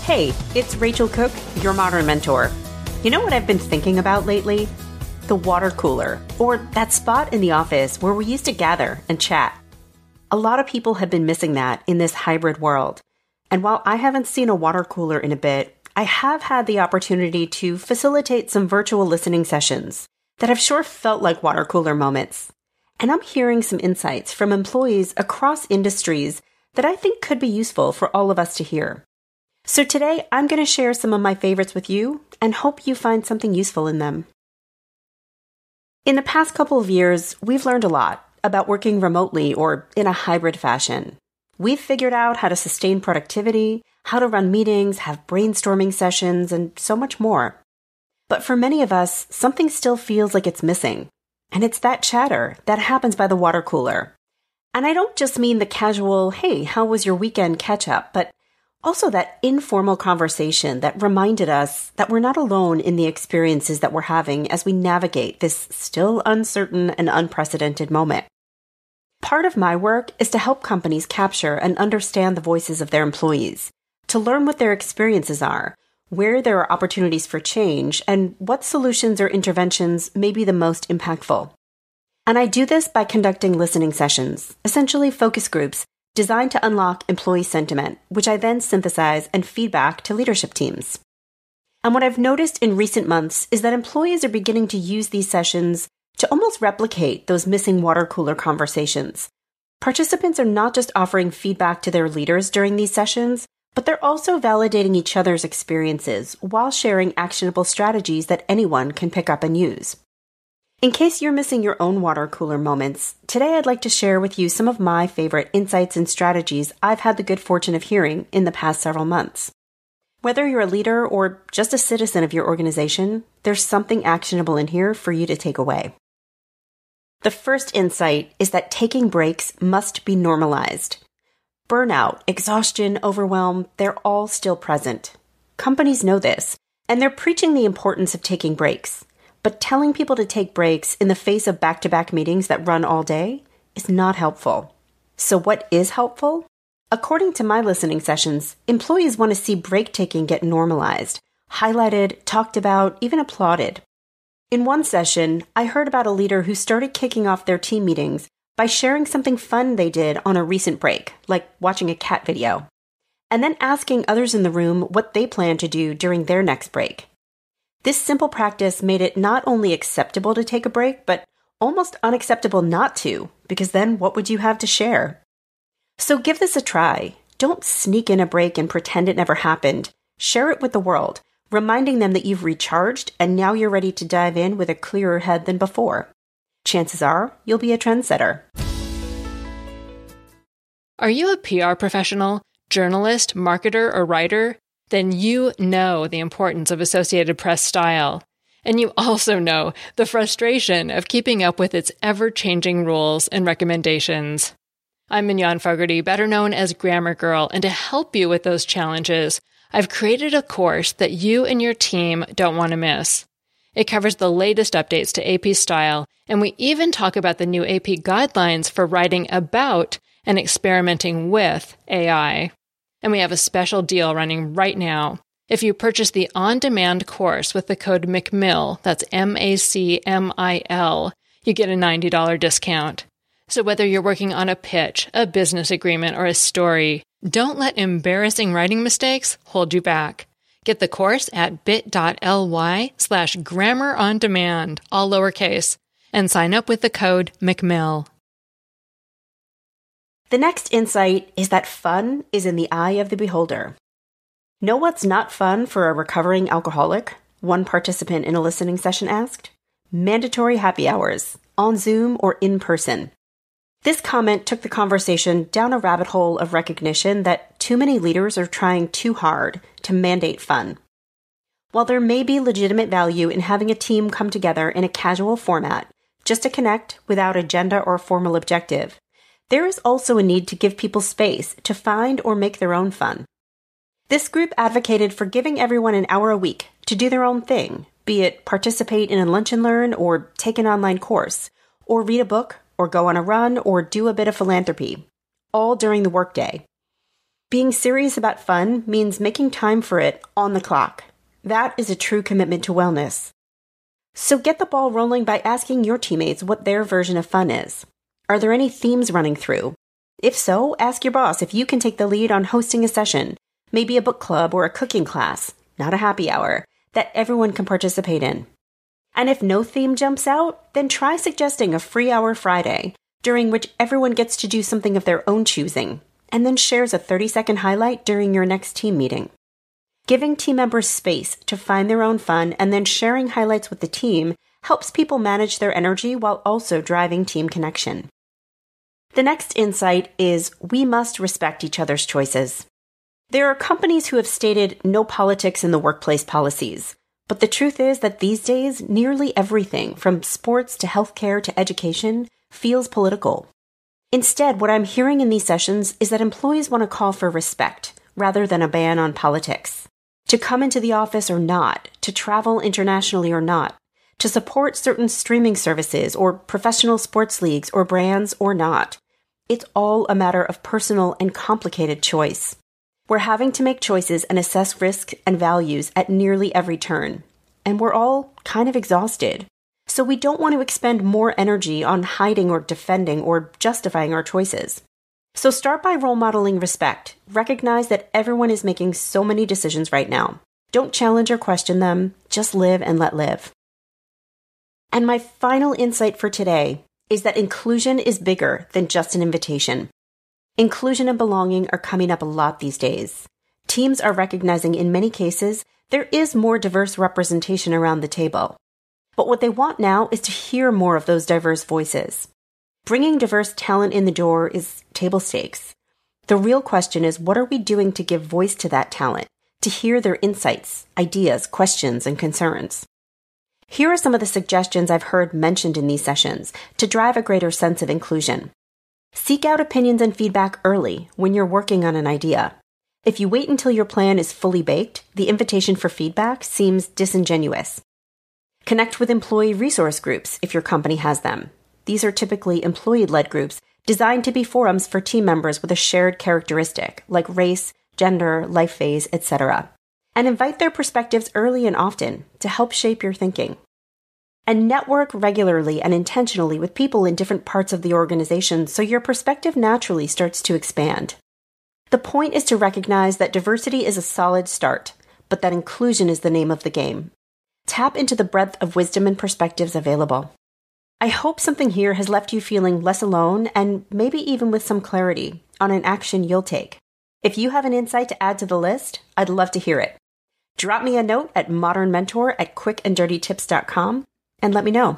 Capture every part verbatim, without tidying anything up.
Hey, it's Rachel Cook, your modern mentor. You know what I've been thinking about lately? The water cooler, or that spot in the office where we used to gather and chat. A lot of people have been missing that in this hybrid world. And while I haven't seen a water cooler in a bit, I have had the opportunity to facilitate some virtual listening sessions that have sure felt like water cooler moments. And I'm hearing some insights from employees across industries that I think could be useful for all of us to hear. So today, I'm going to share some of my favorites with you and hope you find something useful in them. In the past couple of years, we've learned a lot about working remotely or in a hybrid fashion. We've figured out how to sustain productivity, how to run meetings, have brainstorming sessions, and so much more. But for many of us, something still feels like it's missing. And it's that chatter that happens by the water cooler. And I don't just mean the casual, hey, how was your weekend catch-up, but also that informal conversation that reminded us that we're not alone in the experiences that we're having as we navigate this still uncertain and unprecedented moment. Part of my work is to help companies capture and understand the voices of their employees, to learn what their experiences are, where there are opportunities for change, and what solutions or interventions may be the most impactful. And I do this by conducting listening sessions, essentially focus groups, designed to unlock employee sentiment, which I then synthesize and feedback to leadership teams. And what I've noticed in recent months is that employees are beginning to use these sessions to almost replicate those missing water cooler conversations. Participants are not just offering feedback to their leaders during these sessions, but they're also validating each other's experiences while sharing actionable strategies that anyone can pick up and use. In case you're missing your own water cooler moments, today I'd like to share with you some of my favorite insights and strategies I've had the good fortune of hearing in the past several months. Whether you're a leader or just a citizen of your organization, there's something actionable in here for you to take away. The first insight is that taking breaks must be normalized. Burnout, exhaustion, overwhelm, they're all still present. Companies know this, and they're preaching the importance of taking breaks. But telling people to take breaks in the face of back-to-back meetings that run all day is not helpful. So what is helpful? According to my listening sessions, employees want to see break-taking get normalized, highlighted, talked about, even applauded. In one session, I heard about a leader who started kicking off their team meetings by sharing something fun they did on a recent break, like watching a cat video, and then asking others in the room what they plan to do during their next break. This simple practice made it not only acceptable to take a break, but almost unacceptable not to, because then what would you have to share? So give this a try. Don't sneak in a break and pretend it never happened. Share it with the world, reminding them that you've recharged and now you're ready to dive in with a clearer head than before. Chances are you'll be a trendsetter. Are you a P R professional, journalist, marketer, or writer? Then you know the importance of Associated Press style. And you also know the frustration of keeping up with its ever-changing rules and recommendations. I'm Mignon Fogarty, better known as Grammar Girl, and to help you with those challenges, I've created a course that you and your team don't want to miss. It covers the latest updates to A P style, and we even talk about the new A P guidelines for writing about and experimenting with A I. And we have a special deal running right now. If you purchase the on-demand course with the code McMill, that's M A C M I L, you get a ninety dollars discount. So whether you're working on a pitch, a business agreement, or a story, don't let embarrassing writing mistakes hold you back. Get the course at bit.ly slash grammar on demand, all lowercase, and sign up with the code McMill. The next insight is that fun is in the eye of the beholder. Know what's not fun for a recovering alcoholic? One participant in a listening session asked. Mandatory happy hours, on Zoom or in person. This comment took the conversation down a rabbit hole of recognition that too many leaders are trying too hard to mandate fun. While there may be legitimate value in having a team come together in a casual format, just to connect without agenda or formal objective, there is also a need to give people space to find or make their own fun. This group advocated for giving everyone an hour a week to do their own thing, be it participate in a lunch and learn or take an online course, or read a book, or go on a run, or do a bit of philanthropy, all during the workday. Being serious about fun means making time for it on the clock. That is a true commitment to wellness. So get the ball rolling by asking your teammates what their version of fun is. Are there any themes running through? If so, ask your boss if you can take the lead on hosting a session, maybe a book club or a cooking class, not a happy hour, that everyone can participate in. And if no theme jumps out, then try suggesting a free hour Friday, during which everyone gets to do something of their own choosing, and then shares a thirty-second highlight during your next team meeting. Giving team members space to find their own fun and then sharing highlights with the team helps people manage their energy while also driving team connection. The next insight is we must respect each other's choices. There are companies who have stated no politics in the workplace policies, but the truth is that these days, nearly everything from sports to healthcare to education feels political. Instead, what I'm hearing in these sessions is that employees want to call for respect rather than a ban on politics. To come into the office or not, to travel internationally or not, to support certain streaming services or professional sports leagues or brands or not. It's all a matter of personal and complicated choice. We're having to make choices and assess risk and values at nearly every turn. And we're all kind of exhausted. So we don't want to expend more energy on hiding or defending or justifying our choices. So start by role modeling respect. Recognize that everyone is making so many decisions right now. Don't challenge or question them. Just live and let live. And my final insight for today is that inclusion is bigger than just an invitation. Inclusion and belonging are coming up a lot these days. Teams are recognizing in many cases there is more diverse representation around the table. But what they want now is to hear more of those diverse voices. Bringing diverse talent in the door is table stakes. The real question is, what are we doing to give voice to that talent, to hear their insights, ideas, questions, and concerns? Here are some of the suggestions I've heard mentioned in these sessions to drive a greater sense of inclusion. Seek out opinions and feedback early when you're working on an idea. If you wait until your plan is fully baked, the invitation for feedback seems disingenuous. Connect with employee resource groups if your company has them. These are typically employee-led groups designed to be forums for team members with a shared characteristic, like race, gender, life phase, et cetera, and invite their perspectives early and often to help shape your thinking. And network regularly and intentionally with people in different parts of the organization so your perspective naturally starts to expand. The point is to recognize that diversity is a solid start, but that inclusion is the name of the game. Tap into the breadth of wisdom and perspectives available. I hope something here has left you feeling less alone and maybe even with some clarity on an action you'll take. If you have an insight to add to the list, I'd love to hear it. Drop me a note at modernmentor at quick and dirty tips dot com and let me know.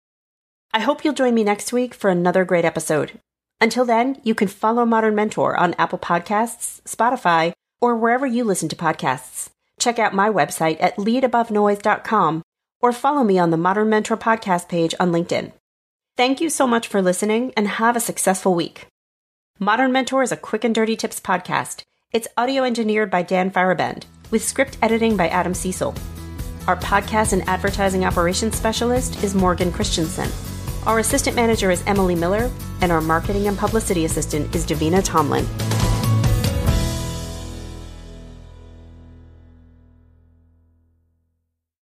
I hope you'll join me next week for another great episode. Until then, you can follow Modern Mentor on Apple Podcasts, Spotify, or wherever you listen to podcasts. Check out my website at lead above noise dot com or follow me on the Modern Mentor podcast page on LinkedIn. Thank you so much for listening and have a successful week. Modern Mentor is a quick and dirty tips podcast. It's audio engineered by Dan Farabend with script editing by Adam Cecil. Our podcast and advertising operations specialist is Morgan Christensen. Our assistant manager is Emily Miller, and our marketing and publicity assistant is Davina Tomlin.